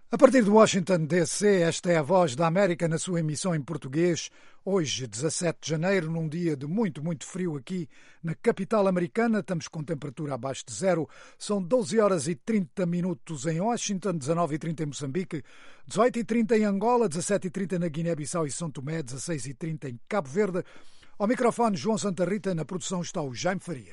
A partir de Washington, D.C., esta é a Voz da América na sua emissão em português. Hoje, 17 de janeiro, num dia de muito frio aqui na capital americana. Estamos com temperatura abaixo de zero. São 12 horas e 30 minutos em Washington, 19h30 em Moçambique, 18h30 em Angola, 17h30 na Guiné-Bissau e São Tomé, 16h30 em Cabo Verde. Ao microfone, João Santa Rita. Na produção está o Jaime Faria.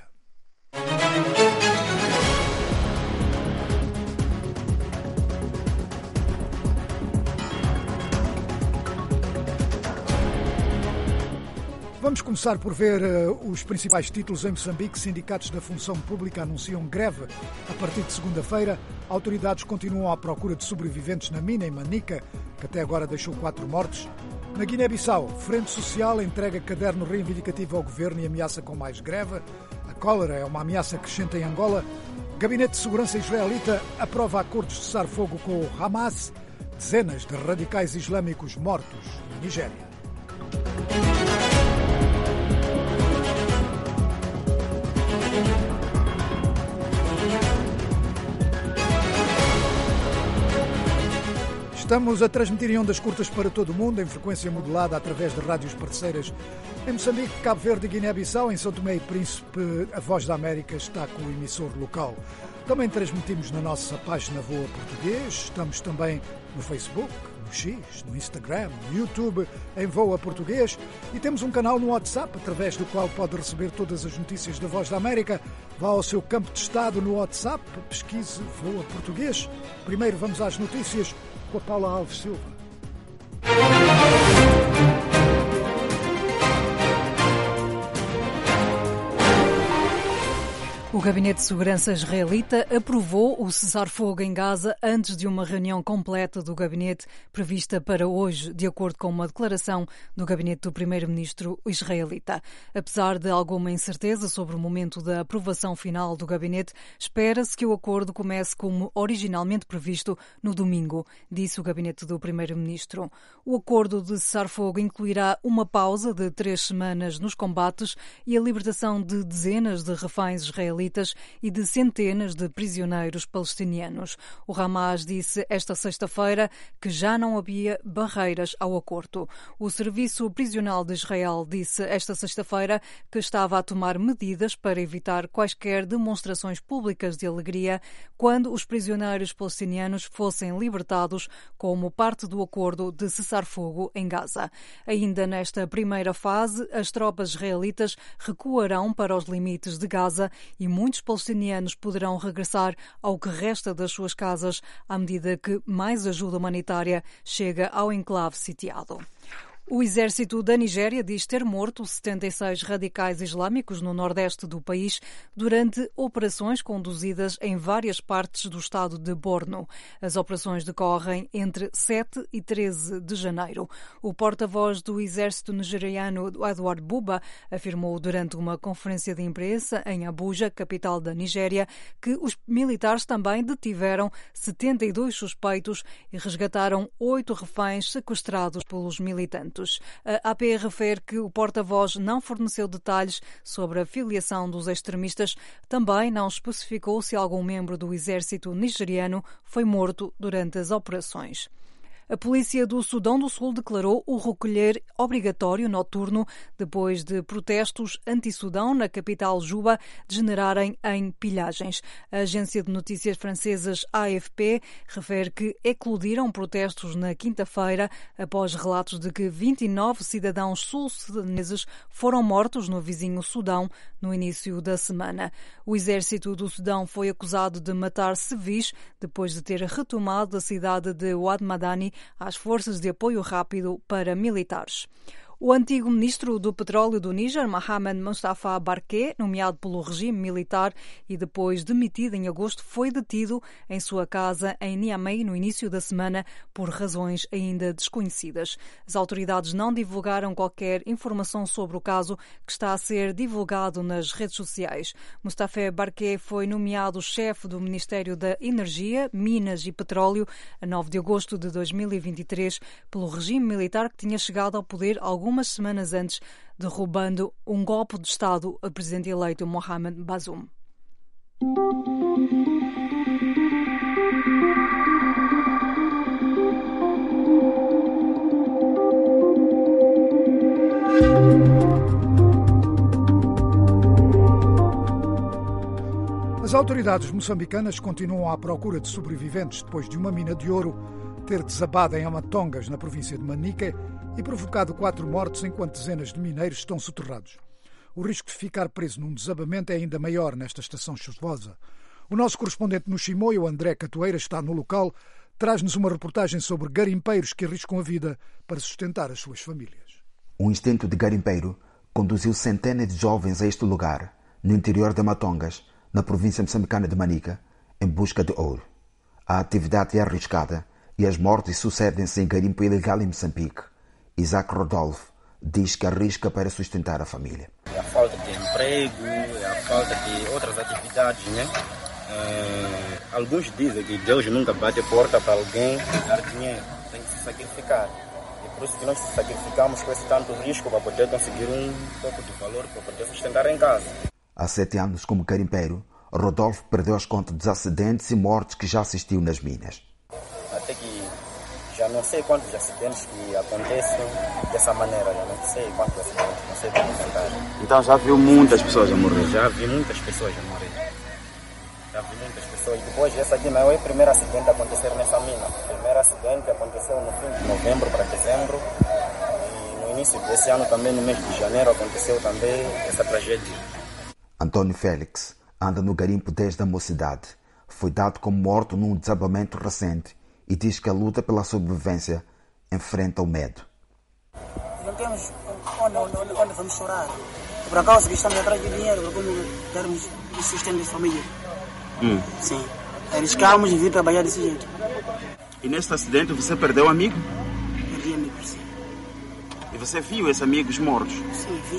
Vamos começar por ver os principais títulos em Moçambique. Sindicatos da função pública anunciam greve a partir de segunda-feira. Autoridades continuam à procura de sobreviventes na mina em Manica, que até agora deixou 4 mortos. Na Guiné-Bissau, Frente Social entrega caderno reivindicativo ao governo e ameaça com mais greve. A cólera é uma ameaça crescente em Angola. Gabinete de Segurança israelita aprova acordos de cessar-fogo com o Hamas. Dezenas de radicais islâmicos mortos na Nigéria. Estamos a transmitir em ondas curtas para todo o mundo, em frequência modulada através de rádios parceiras. Em Moçambique, Cabo Verde e Guiné-Bissau, em São Tomé e Príncipe, a Voz da América está com o emissor local. Também transmitimos na nossa página Voa Português, estamos também no Facebook, no X, no Instagram, no YouTube, em Voa Português, e temos um canal no WhatsApp, através do qual pode receber todas as notícias da Voz da América. Vá ao seu campo de estado no WhatsApp, pesquise Voa Português. Primeiro vamos às notícias com a Paula Alves Silva. O Gabinete de Segurança israelita aprovou o cessar-fogo em Gaza antes de uma reunião completa do gabinete prevista para hoje, de acordo com uma declaração do gabinete do primeiro-ministro israelita. Apesar de alguma incerteza sobre o momento da aprovação final do gabinete, espera-se que o acordo comece como originalmente previsto no domingo, disse o gabinete do primeiro-ministro. O acordo de cessar-fogo incluirá uma pausa de 3 semanas nos combates e a libertação de dezenas de reféns israelitas e de centenas de prisioneiros palestinianos. O Hamas disse esta sexta-feira que já não havia barreiras ao acordo. O Serviço Prisional de Israel disse esta sexta-feira que estava a tomar medidas para evitar quaisquer demonstrações públicas de alegria quando os prisioneiros palestinianos fossem libertados como parte do acordo de cessar-fogo em Gaza. Ainda nesta primeira fase, as tropas israelitas recuarão para os limites de Gaza e muitos palestinianos poderão regressar ao que resta das suas casas à medida que mais ajuda humanitária chega ao enclave sitiado. O exército da Nigéria diz ter morto 76 radicais islâmicos no nordeste do país durante operações conduzidas em várias partes do estado de Borno. As operações decorrem entre 7 e 13 de janeiro. O porta-voz do exército nigeriano, Edward Buba, afirmou durante uma conferência de imprensa em Abuja, capital da Nigéria, que os militares também detiveram 72 suspeitos e resgataram 8 reféns sequestrados pelos militantes. A AP refere que o porta-voz não forneceu detalhes sobre a filiação dos extremistas, também não especificou se algum membro do exército nigeriano foi morto durante as operações. A polícia do Sudão do Sul declarou o recolher obrigatório noturno depois de protestos anti-Sudão na capital Juba degenerarem em pilhagens. A agência de notícias francesas AFP refere que eclodiram protestos na quinta-feira após relatos de que 29 cidadãos sul-sudaneses foram mortos no vizinho Sudão no início da semana. O exército do Sudão foi acusado de matar civis depois de ter retomado a cidade de Wad Madani às forças de apoio rápido para militares. O antigo ministro do Petróleo do Níger, Mohamed Mustafa Barke, nomeado pelo regime militar e depois demitido em agosto, foi detido em sua casa em Niamey no início da semana por razões ainda desconhecidas. As autoridades não divulgaram qualquer informação sobre o caso, que está a ser divulgado nas redes sociais. Mustafa Barke foi nomeado chefe do Ministério da Energia, Minas e Petróleo a 9 de agosto de 2023 pelo regime militar que tinha chegado ao poder algumas semanas antes, derrubando um golpe de Estado a presidente eleito Mohamed Bazoum. autoridades moçambicanas continuam à procura de sobreviventes depois de uma mina de ouro ter desabado em Amatongas, na província de Manica, e provocado 4 mortes enquanto dezenas de mineiros estão soterrados. O risco de ficar preso num desabamento é ainda maior nesta estação chuvosa. O nosso correspondente no Chimoio, André Catoeira, está no local, traz-nos uma reportagem sobre garimpeiros que arriscam a vida para sustentar as suas famílias. Um instinto de garimpeiro conduziu centenas de jovens a este lugar, no interior de Amatongas, na província moçambicana de Manica, em busca de ouro. A atividade é arriscada e as mortes sucedem-se em garimpo ilegal em Moçambique. Isaac Rodolfo diz que arrisca para sustentar a família. É a falta de emprego, é a falta de outras atividades, né? Alguns dizem que Deus nunca bate a porta para alguém dar dinheiro, tem que se sacrificar. E por isso que nós se sacrificamos com esse tanto risco para poder conseguir um pouco de valor para poder sustentar em casa. Há 7 anos, como garimpeiro, Rodolfo perdeu as contas dos acidentes e mortes que já assistiu nas minas. Até que já não sei quantos acidentes que acontecem dessa maneira, já não sei quantos acidentes, não sei como contar. Então já viu muitas pessoas a morrer? Já vi muitas pessoas a morrer. Já vi muitas pessoas. Depois, essa aqui não é o primeiro acidente a acontecer nessa mina. O primeiro acidente aconteceu no fim de novembro para dezembro. E no início desse ano, também no mês de janeiro, aconteceu também essa tragédia. Antônio Félix anda no garimpo desde a mocidade. Foi dado como morto num desabamento recente e diz que a luta pela sobrevivência enfrenta o medo. Não temos onde vamos chorar. Por acaso que estamos atrás de dinheiro para como darmos o sustento da família. Sim. Arriscamos e vir trabalhar desse jeito. E neste acidente você perdeu um amigo? Perdi amigos, sim. E você viu esses amigos mortos? Sim, vi.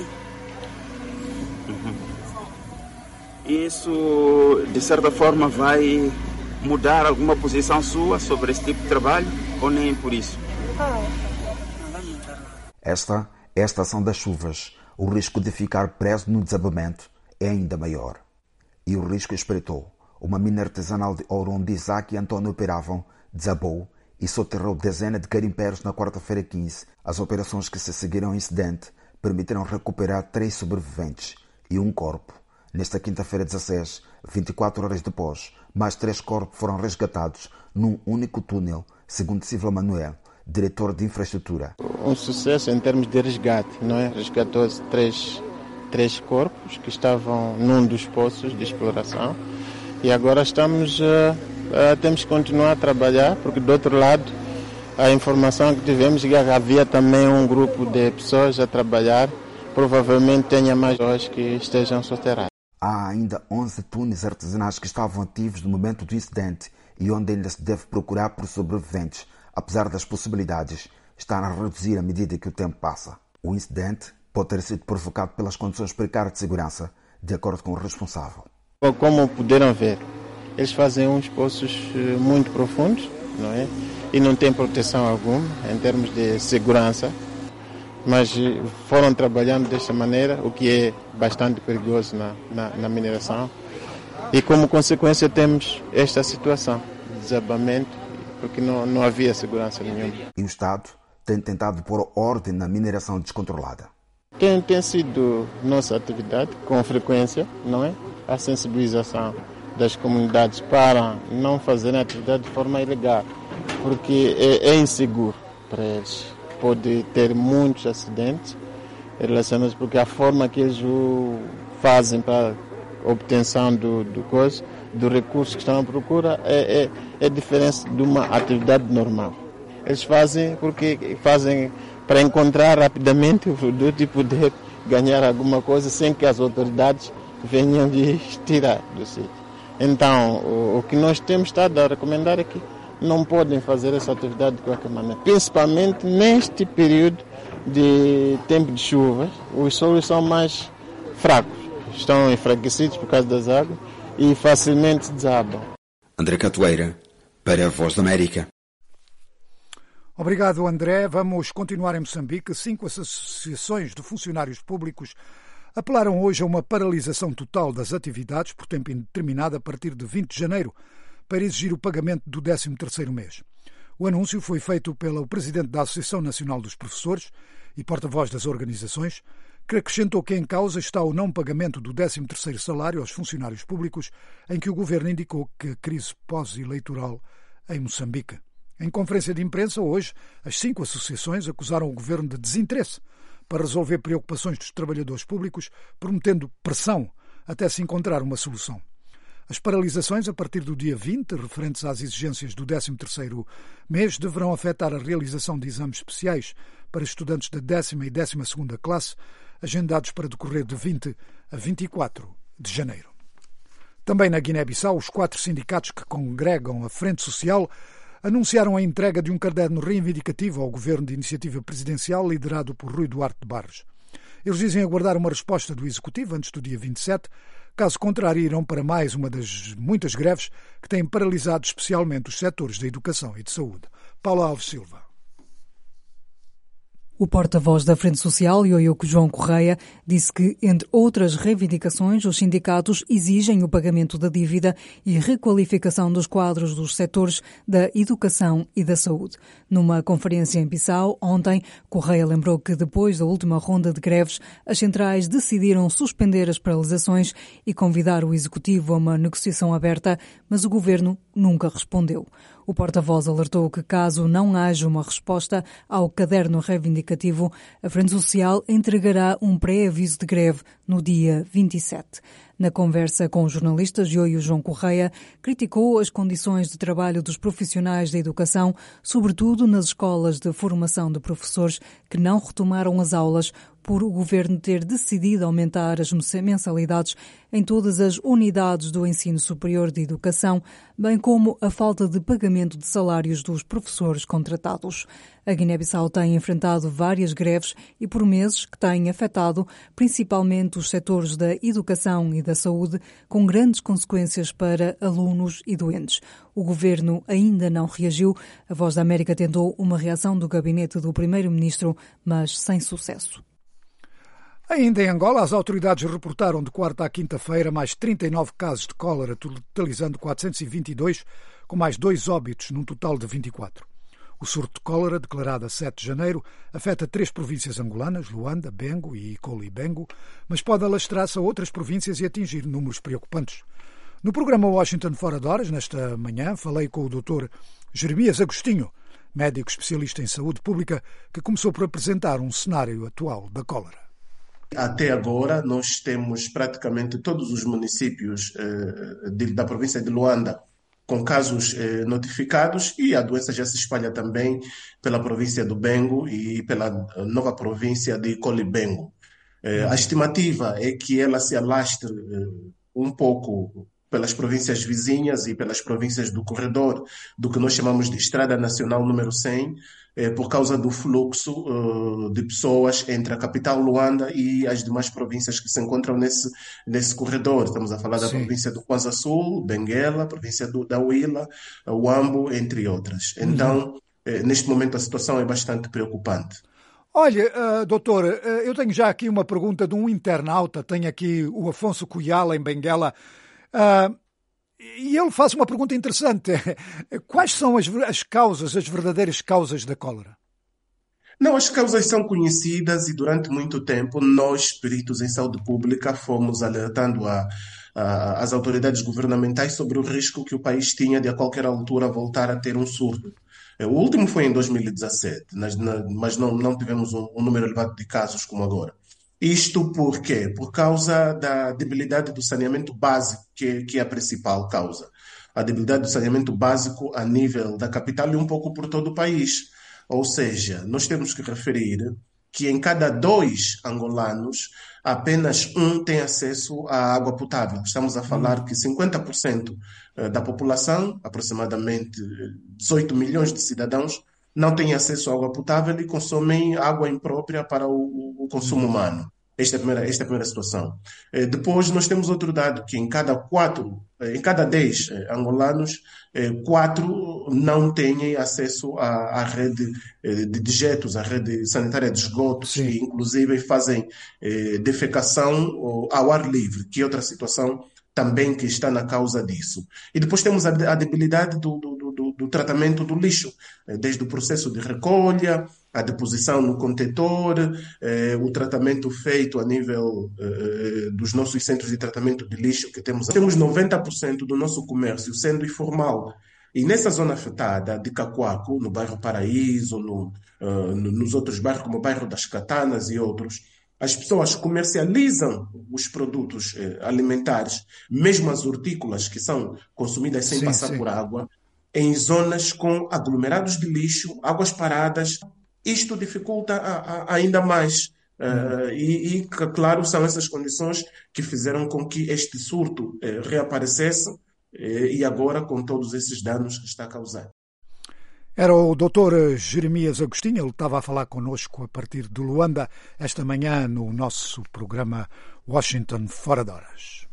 Isso, de certa forma, vai mudar alguma posição sua sobre esse tipo de trabalho ou nem por isso? Não vai mudar nada. Esta é a estação das chuvas. O risco de ficar preso no desabamento é ainda maior. E o risco espreitou. Uma mina artesanal de ouro onde Isaac e Antônio operavam desabou e soterrou dezenas de garimpeiros na quarta-feira 15. As operações que se seguiram ao incidente permitiram recuperar 3 sobreviventes e um corpo. Nesta quinta-feira 16, 24 horas depois, mais 3 corpos foram resgatados num único túnel, segundo Silva Manuel, diretor de infraestrutura. Um sucesso em termos de resgate, não é? Resgatou-se 3 corpos que estavam num dos poços de exploração e agora temos que continuar a trabalhar, porque do outro lado a informação que tivemos é que havia também um grupo de pessoas a trabalhar, provavelmente tenha mais pessoas que estejam soterradas. Há ainda 11 túneis artesanais que estavam ativos no momento do incidente e onde ainda se deve procurar por sobreviventes, apesar das possibilidades estar a reduzir à medida que o tempo passa. O incidente pode ter sido provocado pelas condições precárias de segurança, de acordo com o responsável. Como puderam ver, eles fazem uns poços muito profundos, não é? E não tem proteção alguma em termos de segurança, mas foram trabalhando desta maneira, o que é bastante perigoso na mineração. E como consequência temos esta situação de desabamento, porque não havia segurança nenhuma. E o Estado tem tentado pôr ordem na mineração descontrolada. Tem sido nossa atividade, com frequência, não é? A sensibilização das comunidades para não fazerem atividade de forma ilegal, porque é inseguro para eles. Pode ter muitos acidentes relacionados, porque a forma que eles o fazem para a obtenção do recurso que estão à procura é diferente de uma atividade normal. Eles fazem porque fazem para encontrar rapidamente o produto e poder ganhar alguma coisa sem que as autoridades venham de tirar do sítio. Então, o que nós temos estado a recomendar é que não podem fazer essa atividade de qualquer maneira. Principalmente neste período de tempo de chuva, os solos são mais fracos, estão enfraquecidos por causa das águas e facilmente desabam. André Catoeira, para a Voz da América. Obrigado, André. Vamos continuar em Moçambique. 5 associações de funcionários públicos apelaram hoje a uma paralisação total das atividades por tempo indeterminado a partir de 20 de janeiro para exigir o pagamento do 13º mês. O anúncio foi feito pelo presidente da Associação Nacional dos Professores e porta-voz das organizações, que acrescentou que em causa está o não pagamento do 13º salário aos funcionários públicos, em que o governo indicou que a crise pós-eleitoral em Moçambique. Em conferência de imprensa hoje, as 5 associações acusaram o governo de desinteresse para resolver preocupações dos trabalhadores públicos, prometendo pressão até se encontrar uma solução. As paralisações, a partir do dia 20, referentes às exigências do 13º mês, deverão afetar a realização de exames especiais para estudantes da 10ª e 12ª classe, agendados para decorrer de 20 a 24 de janeiro. Também na Guiné-Bissau, os 4 sindicatos que congregam a Frente Social anunciaram a entrega de um caderno reivindicativo ao governo de iniciativa presidencial liderado por Rui Duarte de Barros. Eles dizem aguardar uma resposta do Executivo antes do dia 27, caso contrário irão para mais uma das muitas greves que têm paralisado especialmente os setores da educação e de saúde. Paula Alves Silva. O porta-voz da Frente Social, Ioiuco João Correia, disse que, entre outras reivindicações, os sindicatos exigem o pagamento da dívida e requalificação dos quadros dos setores da educação e da saúde. Numa conferência em Bissau, ontem, Correia lembrou que, depois da última ronda de greves, as centrais decidiram suspender as paralisações e convidar o Executivo a uma negociação aberta, mas o Governo nunca respondeu. O porta-voz alertou que, caso não haja uma resposta ao caderno reivindicativo, a Frente Social entregará um pré-aviso de greve no dia 27. Na conversa com os jornalistas, Ioio João Correia criticou as condições de trabalho dos profissionais da educação, sobretudo nas escolas de formação de professores que não retomaram as aulas por o Governo ter decidido aumentar as mensalidades em todas as unidades do ensino superior de educação, bem como a falta de pagamento de salários dos professores contratados. A Guiné-Bissau tem enfrentado várias greves e por meses que têm afetado principalmente os setores da educação e da saúde, com grandes consequências para alunos e doentes. O Governo ainda não reagiu. A Voz da América tentou uma reação do gabinete do Primeiro-Ministro, mas sem sucesso. Ainda em Angola, as autoridades reportaram de quarta à quinta-feira mais 39 casos de cólera, totalizando 422, com mais 2 óbitos, num total de 24. O surto de cólera, declarado a 7 de janeiro, afeta 3 províncias angolanas, Luanda, Bengo e Colibengo, mas pode alastrar-se a outras províncias e atingir números preocupantes. No programa Washington Fora de Horas, nesta manhã, falei com o Dr. Jeremias Agostinho, médico especialista em saúde pública, que começou por apresentar um cenário atual da cólera. Até agora, nós temos praticamente todos os municípios da província de Luanda com casos notificados, e a doença já se espalha também pela província do Bengo e pela nova província de Colibengo. A estimativa é que ela se alastre um pouco pelas províncias vizinhas e pelas províncias do corredor do que nós chamamos de Estrada Nacional número 100, por causa do fluxo de pessoas entre a capital Luanda e as demais províncias que se encontram nesse corredor. Estamos a falar da província do Kwanza Sul, Benguela, província da Huila, Huambo, entre outras. Então, neste momento a situação é bastante preocupante. Olha, doutor, eu tenho já aqui uma pergunta de um internauta, tenho aqui o Afonso Cuyala, em Benguela, e ele faz uma pergunta interessante. Quais são as causas, as verdadeiras causas da cólera? Não, as causas são conhecidas e durante muito tempo nós, peritos em saúde pública, fomos alertando as autoridades governamentais sobre o risco que o país tinha de a qualquer altura voltar a ter um surto. O último foi em 2017, mas não tivemos um número elevado de casos como agora. Isto por quê? Por causa da debilidade do saneamento básico, que é a principal causa. A debilidade do saneamento básico a nível da capital e um pouco por todo o país. Ou seja, nós temos que referir que em cada 2 angolanos, apenas 1 tem acesso à água potável. Estamos a falar que 50% da população, aproximadamente 18 milhões de cidadãos, não têm acesso à água potável e consomem água imprópria para o consumo humano. Esta é a primeira situação. Depois nós temos outro dado, que em cada 10 angolanos, 4 não têm acesso à rede de dejetos, à rede sanitária de esgotos, que inclusive fazem defecação ao ar livre, que é outra situação também que está na causa disso. E depois temos a debilidade do tratamento do lixo, desde o processo de recolha a deposição no contentor, o tratamento feito a nível dos nossos centros de tratamento de lixo que temos. Temos 90% do nosso comércio sendo informal. E nessa zona afetada de Cacoaco, no bairro Paraíso, nos outros bairros, como o bairro das Catanas e outros, as pessoas comercializam os produtos alimentares, mesmo as hortícolas que são consumidas sem passar por água, em zonas com aglomerados de lixo, águas paradas. Isto dificulta ainda mais. Claro, são essas condições que fizeram com que este surto reaparecesse e agora com todos esses danos que está a causar. Era o Dr. Jeremias Agostinho, ele estava a falar connosco a partir de Luanda esta manhã no nosso programa Washington Fora de Horas.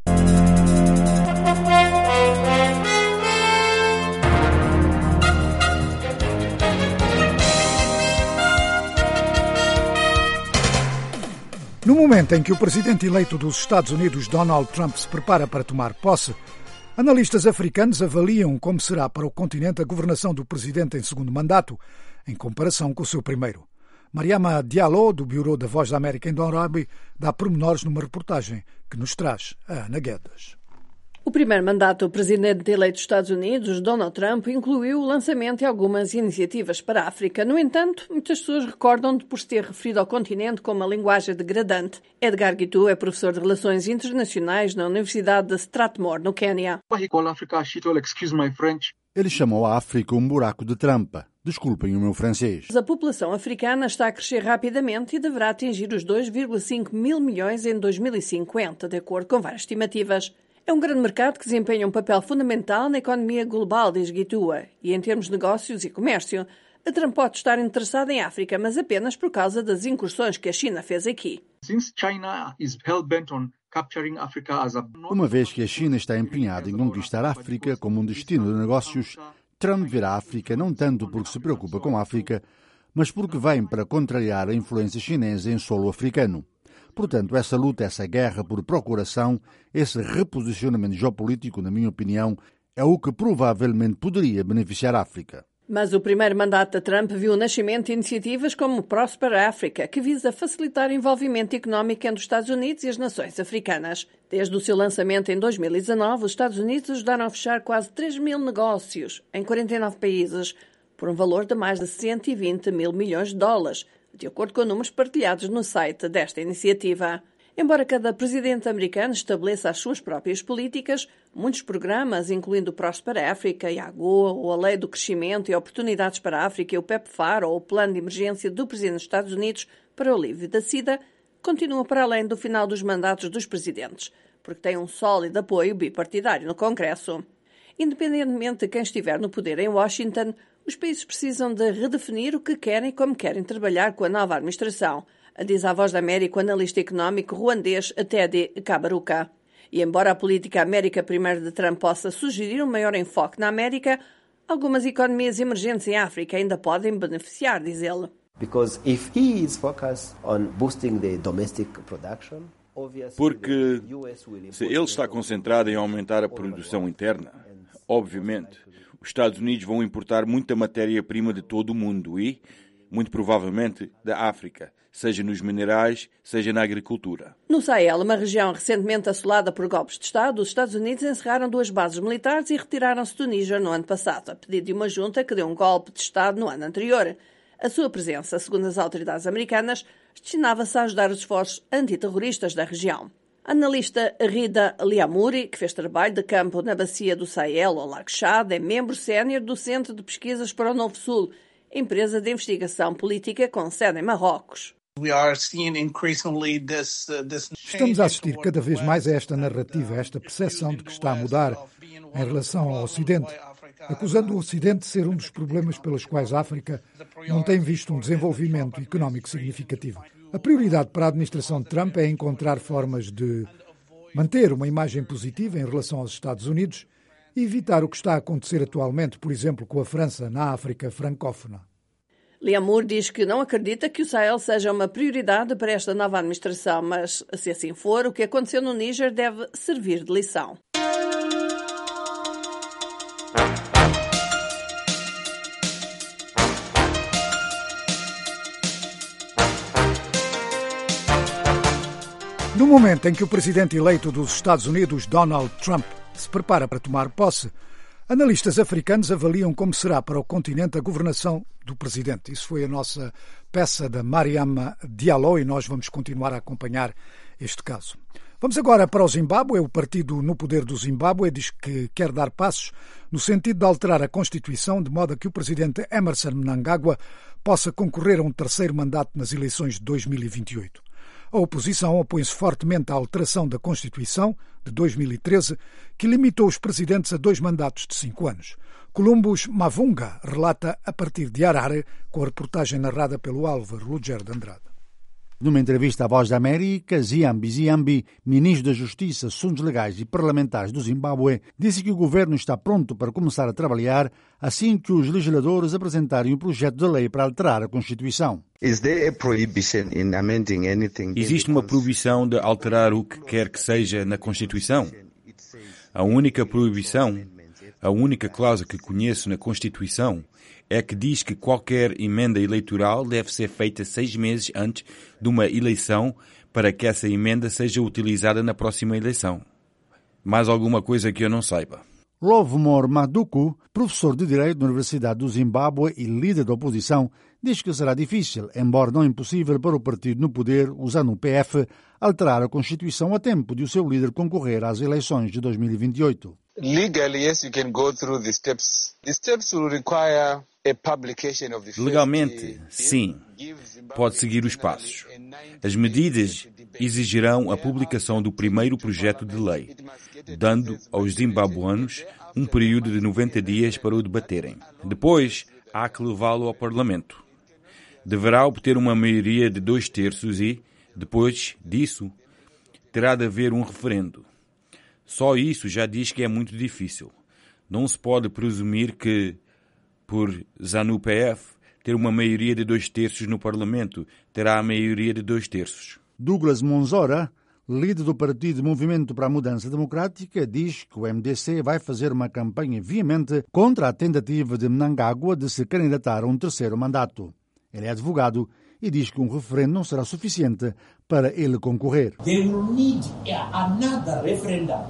No momento em que o presidente eleito dos Estados Unidos, Donald Trump, se prepara para tomar posse, analistas africanos avaliam como será para o continente a governação do presidente em segundo mandato, em comparação com o seu primeiro. Mariama Diallo, do Bureau da Voz da América em Nairobi, dá pormenores numa reportagem que nos traz a Ana Guedes. O primeiro mandato do presidente eleito dos Estados Unidos, Donald Trump, incluiu o lançamento de algumas iniciativas para a África. No entanto, muitas pessoas recordam-de por se ter referido ao continente com uma linguagem degradante. Edgar Gitu é professor de Relações Internacionais na Universidade de Strathmore, no Quênia. Ele chamou a África um buraco de trampa. Desculpem o meu francês. A população africana está a crescer rapidamente e deverá atingir os 2,5 mil milhões em 2050, de acordo com várias estimativas. É um grande mercado que desempenha um papel fundamental na economia global, diz Guitua, e em termos de negócios e comércio. A Trump pode estar interessada em África, mas apenas por causa das incursões que a China fez aqui. Uma vez que a China está empenhada em conquistar a África como um destino de negócios, Trump vê a África não tanto porque se preocupa com a África, mas porque vem para contrariar a influência chinesa em solo africano. Portanto, essa luta, essa guerra por procuração, esse reposicionamento geopolítico, na minha opinião, é o que provavelmente poderia beneficiar a África. Mas o primeiro mandato de Trump viu o nascimento de iniciativas como o Prosper Africa, que visa facilitar o envolvimento económico entre os Estados Unidos e as nações africanas. Desde o seu lançamento em 2019, os Estados Unidos ajudaram a fechar quase 3 mil negócios em 49 países, por um valor de mais de 120 mil milhões de dólares, de acordo com números partilhados no site desta iniciativa. Embora cada presidente americano estabeleça as suas próprias políticas, muitos programas, incluindo o Prosper Africa e a AGOA, ou a Lei do Crescimento e Oportunidades para a África e o PEPFAR, ou o Plano de Emergência do Presidente dos Estados Unidos para o Alívio da SIDA, continuam para além do final dos mandatos dos presidentes, porque têm um sólido apoio bipartidário no Congresso. Independentemente de quem estiver no poder em Washington, os países precisam de redefinir o que querem e como querem trabalhar com a nova administração, diz à Voz da América o analista económico ruandês Teddy Kabaruka. E embora a política América Primeiro de Trump possa sugerir um maior enfoque na América, algumas economias emergentes em África ainda podem beneficiar, diz ele. Porque se ele está concentrado em aumentar a produção interna, obviamente, os Estados Unidos vão importar muita matéria-prima de todo o mundo e, muito provavelmente, da África, seja nos minerais, seja na agricultura. No Sahel, uma região recentemente assolada por golpes de Estado, os Estados Unidos encerraram 2 bases militares e retiraram-se do Níger no ano passado, a pedido de uma junta que deu um golpe de Estado no ano anterior. A sua presença, segundo as autoridades americanas, destinava-se a ajudar os esforços antiterroristas da região. A analista Rida Liamouri, que fez trabalho de campo na bacia do Sahel, ao Lago Chad, é membro sénior do Centro de Pesquisas para o Novo Sul, empresa de investigação política com sede em Marrocos. Estamos a assistir cada vez mais a esta narrativa, a esta percepção de que está a mudar em relação ao Ocidente, acusando o Ocidente de ser um dos problemas pelos quais a África não tem visto um desenvolvimento económico significativo. A prioridade para a administração de Trump é encontrar formas de manter uma imagem positiva em relação aos Estados Unidos e evitar o que está a acontecer atualmente, por exemplo, com a França na África francófona. Liamour diz que não acredita que o Sahel seja uma prioridade para esta nova administração, mas, se assim for, o que aconteceu no Níger deve servir de lição. momento em que o presidente eleito dos Estados Unidos, Donald Trump, se prepara para tomar posse, analistas africanos avaliam como será para o continente a governação do presidente. Isso foi a nossa peça da Mariama Diallo e nós vamos continuar a acompanhar este caso. Vamos agora para o Zimbábue. O partido no poder do Zimbábue diz que quer dar passos no sentido de alterar a Constituição de modo a que o presidente Emmerson Mnangagwa possa concorrer a um terceiro mandato nas eleições de 2028. A oposição opõe-se fortemente à alteração da Constituição de 2013, que limitou os presidentes a 2 mandatos de 5 anos. Columbus Mavunga relata a partir de Harare, com a reportagem narrada pelo Álvaro Lugero de Andrade. Numa entrevista à Voz da América, Ziambi, ministro da Justiça, Assuntos Legais e Parlamentares do Zimbábue, disse que o governo está pronto para começar a trabalhar assim que os legisladores apresentarem o projeto de lei para alterar a Constituição. Existe uma proibição de alterar o que quer que seja na Constituição? A única proibição, a única cláusula que conheço na Constituição é que diz que qualquer emenda eleitoral deve ser feita 6 meses antes de uma eleição para que essa emenda seja utilizada na próxima eleição. Mais alguma coisa que eu não saiba. Lovemore Maduku, professor de Direito na Universidade do Zimbábue e líder da oposição, diz que será difícil, embora não impossível, para o partido no poder, usando o PF, alterar a Constituição a tempo de o seu líder concorrer às eleições de 2028. Legalmente, sim, pode seguir os passos. As medidas exigirão a publicação do primeiro projeto de lei, dando aos zimbabuanos um período de 90 dias para o debaterem. Depois, há que levá-lo ao Parlamento. Deverá obter uma maioria de 2/3 e, depois disso, terá de haver um referendo. Só isso já diz que é muito difícil. Não se pode presumir que, por ZANU-PF, ter uma maioria de 2/3 no Parlamento, terá a maioria de 2/3. Douglas Monzora, líder do Partido Movimento para a Mudança Democrática, diz que o MDC vai fazer uma campanha veemente contra a tentativa de Mnangagwa de se candidatar a um terceiro mandato. Ele é advogado e diz que um referendo não será suficiente para ele concorrer. They will need another referendum,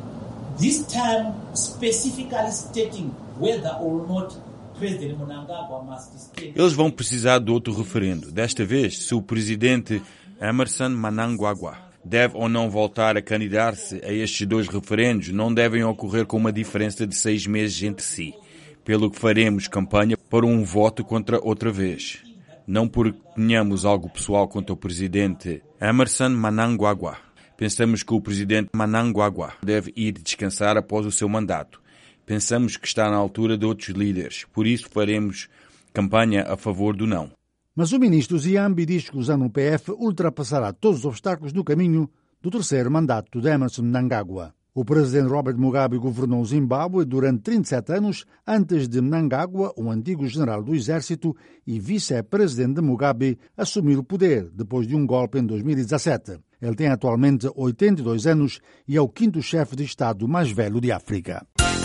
this time specifically stating whether or not President Mnangagwa must stay. Eles vão precisar de outro referendo. Desta vez, se o presidente Emmerson Mnangagwa deve ou não voltar a candidatar-se a estes 2 referendos, não devem ocorrer com uma diferença de 6 meses entre si, pelo que faremos campanha para um voto contra outra vez. Não porque tenhamos algo pessoal contra o presidente Emmerson Mnangagwa. Pensamos que o presidente Mnangagwa deve ir descansar após o seu mandato. Pensamos que está na altura de outros líderes. Por isso faremos campanha a favor do não. Mas o ministro Ziambi diz que o ZANU-PF ultrapassará todos os obstáculos no caminho do terceiro mandato de Emmerson Mnangagwa. O presidente Robert Mugabe governou o Zimbábue durante 37 anos antes de Mnangagwa, um antigo general do exército e vice-presidente de Mugabe, assumir o poder depois de um golpe em 2017. Ele tem atualmente 82 anos e é o 5º chefe de Estado mais velho de África.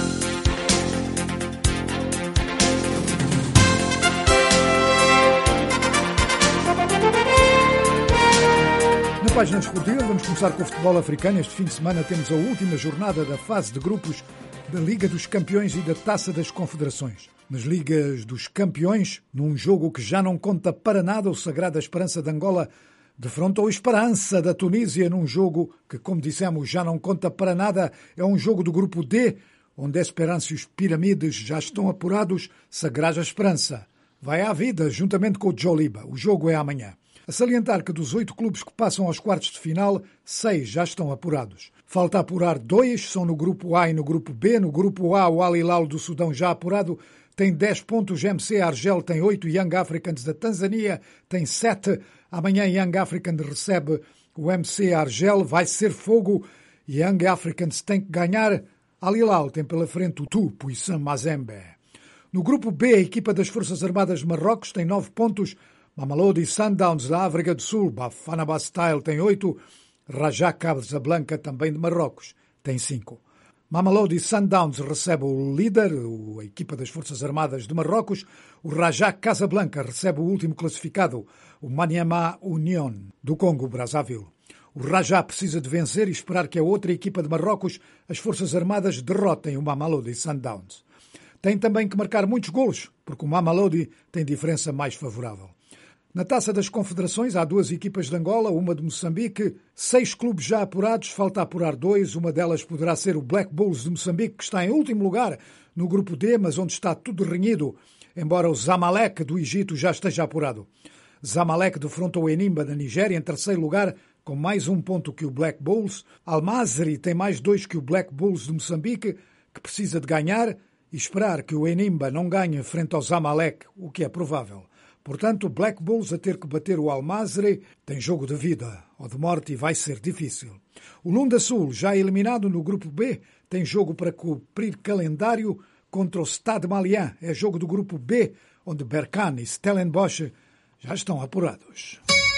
Na página desportiva, vamos começar com o futebol africano. Este fim de semana temos a última jornada da fase de grupos da Liga dos Campeões e da Taça das Confederações. Nas Ligas dos Campeões, num jogo que já não conta para nada, o Sagrada Esperança de Angola defrontou a Esperança da Tunísia num jogo que, como dissemos, já não conta para nada. É um jogo do grupo D, onde a Esperança e os Piramides já estão apurados. Sagrada Esperança vai à vida juntamente com o Joliba. O jogo é amanhã. A salientar que dos 8 clubes que passam aos quartos de final, 6 já estão apurados. Falta apurar 2, são no grupo A e no grupo B. No grupo A, o Al Hilal do Sudão já apurado tem 10 pontos, MC Argel tem 8, Young Africans da Tanzânia tem 7. Amanhã Young Africans recebe o MC Argel, vai ser fogo. Young Africans tem que ganhar. Al Hilal tem pela frente o Tupo e Sam Mazembe. No grupo B, a equipa das Forças Armadas de Marrocos tem 9 pontos. Mamelodi Sundowns da África do Sul, Bafana Bastille tem 8, Raja Casablanca também de Marrocos tem 5. Mamelodi Sundowns recebe o líder, a equipa das Forças Armadas de Marrocos. O Raja Casablanca recebe o último classificado, o Maniema Union do Congo Brazzaville. O Rajá precisa de vencer e esperar que a outra equipa de Marrocos, as Forças Armadas, derrotem o Mamelodi Sundowns. Tem também que marcar muitos golos, porque o Mamelodi tem diferença mais favorável. Na Taça das Confederações há 2 equipas de Angola, uma de Moçambique, 6 clubes já apurados, falta apurar 2, uma delas poderá ser o Black Bulls de Moçambique, que está em último lugar no grupo D, mas onde está tudo renhido, embora o Zamalek do Egito já esteja apurado. Zamalek defronta o Enimba da Nigéria em terceiro lugar, com mais 1 ponto que o Black Bulls. Al-Mazri tem mais 2 que o Black Bulls de Moçambique, que precisa de ganhar e esperar que o Enimba não ganhe frente ao Zamalek, o que é provável. Portanto, o Black Bulls a ter que bater o Al-Mazri tem jogo de vida ou de morte e vai ser difícil. O Lunda Sul, já eliminado no grupo B, tem jogo para cumprir calendário contra o Stade Malien. É jogo do grupo B, onde Berkane e Stellenbosch já estão apurados.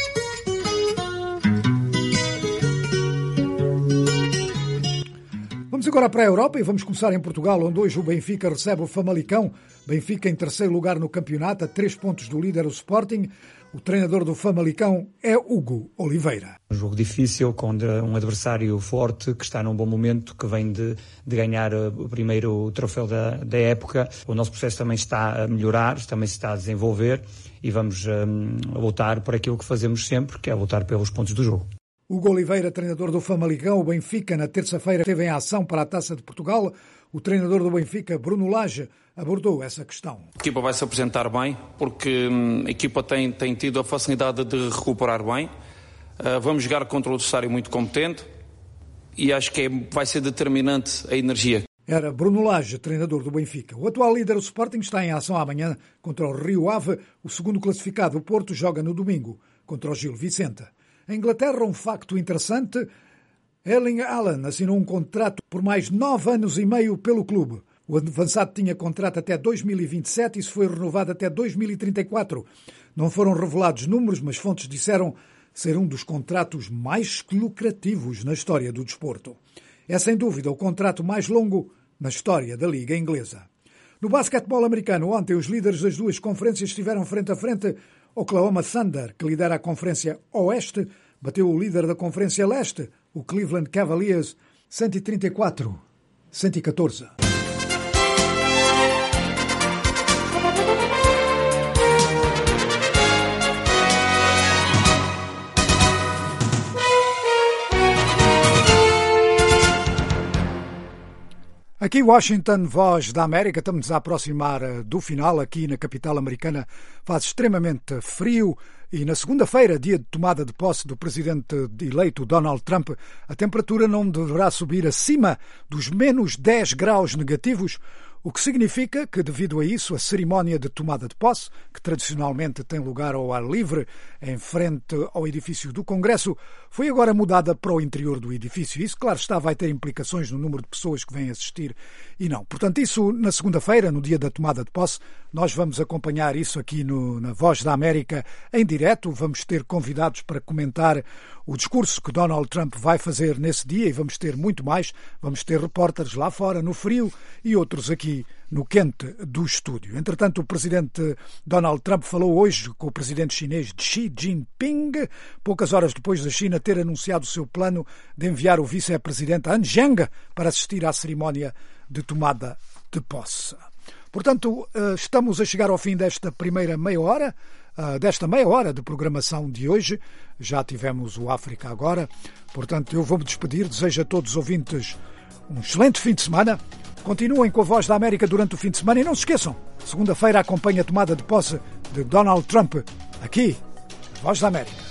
Vamos agora para a Europa e vamos começar em Portugal, onde hoje o Benfica recebe o Famalicão. Benfica em terceiro lugar no campeonato, a 3 pontos do líder, o Sporting. O treinador do Famalicão é Hugo Oliveira. Um jogo difícil, com um adversário forte, que está num bom momento, que vem de ganhar o primeiro troféu da época. O nosso processo também está a melhorar, também se está a desenvolver e vamos lutar por aquilo que fazemos sempre, que é lutar pelos pontos do jogo. Hugo Oliveira, treinador do Famalicão. O Benfica, na terça-feira, esteve em ação para a Taça de Portugal. O treinador do Benfica, Bruno Lage, abordou essa questão. A equipa vai se apresentar bem, porque a equipa tem tido a facilidade de recuperar bem. Vamos jogar contra um adversário muito competente e acho que vai ser determinante a energia. Era Bruno Lage, treinador do Benfica. O atual líder, o Sporting, está em ação amanhã contra o Rio Ave. O segundo classificado, o Porto, joga no domingo contra o Gil Vicente. Em Inglaterra, um facto interessante, Erling Haaland assinou um contrato por mais 9 anos e meio pelo clube. O avançado tinha contrato até 2027 e isso foi renovado até 2034. Não foram revelados números, mas fontes disseram ser um dos contratos mais lucrativos na história do desporto. É sem dúvida o contrato mais longo na história da Liga Inglesa. No basquetebol americano, ontem os líderes das 2 conferências estiveram frente a frente. Oklahoma Thunder, que lidera a Conferência Oeste, bateu o líder da Conferência Leste, o Cleveland Cavaliers, 134-114. Aqui Washington, voz da América, estamos a aproximar do final. Aqui na capital americana faz extremamente frio e na segunda-feira, dia de tomada de posse do presidente eleito Donald Trump, a temperatura não deverá subir acima dos menos 10 graus negativos, o que significa que, devido a isso, a cerimónia de tomada de posse, que tradicionalmente tem lugar ao ar livre, em frente ao edifício do Congresso, foi agora mudada para o interior do edifício. Isso, claro está, vai ter implicações no número de pessoas que vêm assistir e não. Portanto, isso na segunda-feira, no dia da tomada de posse, nós vamos acompanhar isso aqui na Voz da América em direto. Vamos ter convidados para comentar o discurso que Donald Trump vai fazer nesse dia e vamos ter muito mais. Vamos ter repórteres lá fora, no frio, e outros aqui no quente do estúdio. Entretanto, o presidente Donald Trump falou hoje com o presidente chinês Xi Jinping, poucas horas depois da China ter anunciado o seu plano de enviar o vice-presidente Han Zheng para assistir à cerimónia de tomada de posse. Portanto, estamos a chegar ao fim desta primeira meia hora, de programação de hoje. Já tivemos o África agora. Portanto, eu vou-me despedir. Desejo a todos os ouvintes um excelente fim de semana. Continuem com a Voz da América durante o fim de semana e não se esqueçam, segunda-feira acompanha a tomada de posse de Donald Trump aqui, Voz da América.